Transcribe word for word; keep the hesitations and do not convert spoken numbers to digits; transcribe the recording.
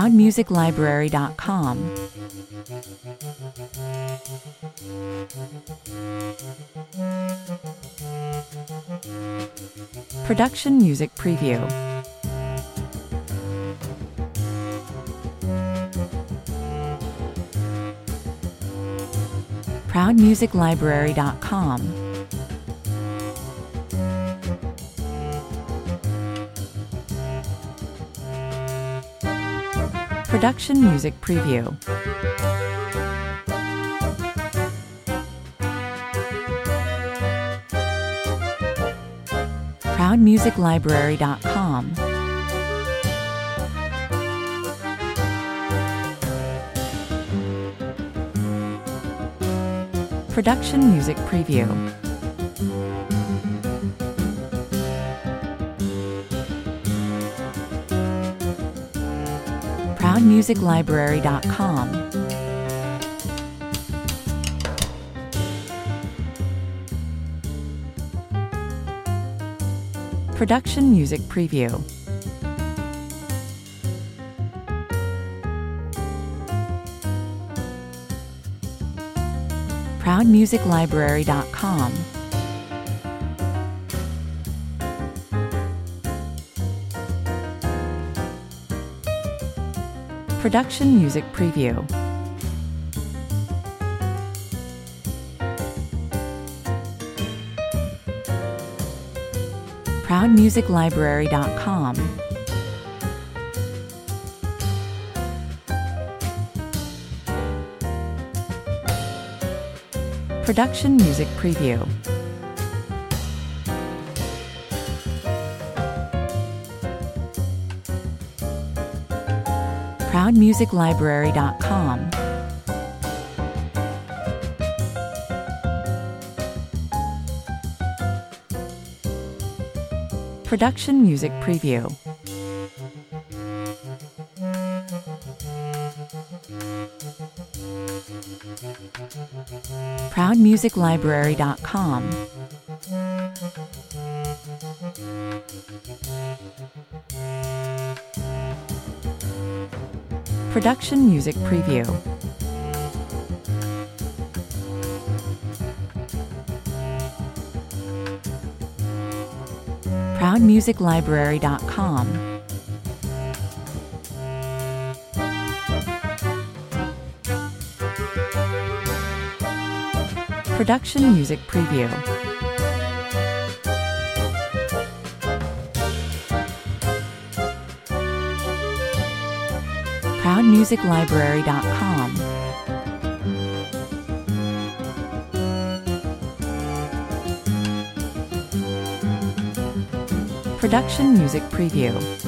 proud music library dot com. Production Music Preview. proud music library dot com. Production Music Preview. proud music library dot com. Production Music Preview. proud music library dot com. Production Music Preview. proud music library dot com. Production Music Preview. proud music library dot com. Production Music Preview. proud music library dot com. Production Music Preview. proud music library dot com. Production Music Preview. proud music library dot com. Production Music Preview. proud music library dot com. Production Music Preview.